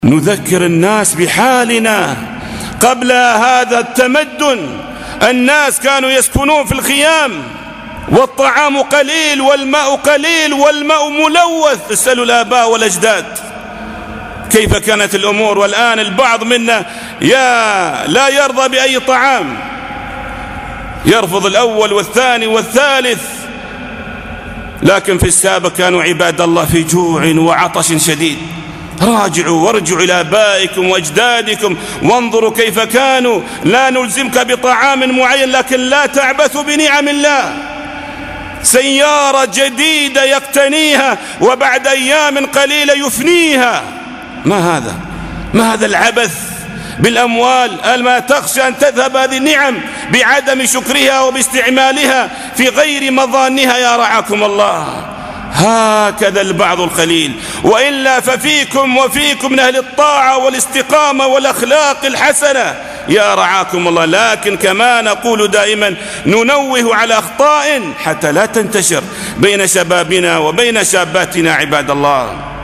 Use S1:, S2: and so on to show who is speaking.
S1: نذكر الناس بحالنا قبل هذا التمدن. الناس كانوا يسكنون في الخيام والطعام قليل والماء قليل والماء ملوث. اسألوا الآباء والأجداد كيف كانت الأمور. والآن البعض منا لا يرضى بأي طعام، يرفض الأول والثاني والثالث. لكن في السابق كانوا عباد الله في جوع وعطش شديد. راجعوا وارجعوا إلى آبائكم وأجدادكم وانظروا كيف كانوا. لا نلزمك بطعام معين لكن لا تعبثوا بنعم الله. سيارة جديدة يقتنيها وبعد أيام قليلة يفنيها. ما هذا العبث بالأموال؟ ما تخشى أن تذهب هذه النعم بعدم شكرها وباستعمالها في غير مظانها يا رعاكم الله. هكذا البعض القليل، وإلا ففيكم وفيكم من أهل الطاعة والاستقامة والأخلاق الحسنة يا رعاكم الله. لكن كما نقول دائما ننوه على أخطاء حتى لا تنتشر بين شبابنا وبين شاباتنا عباد الله.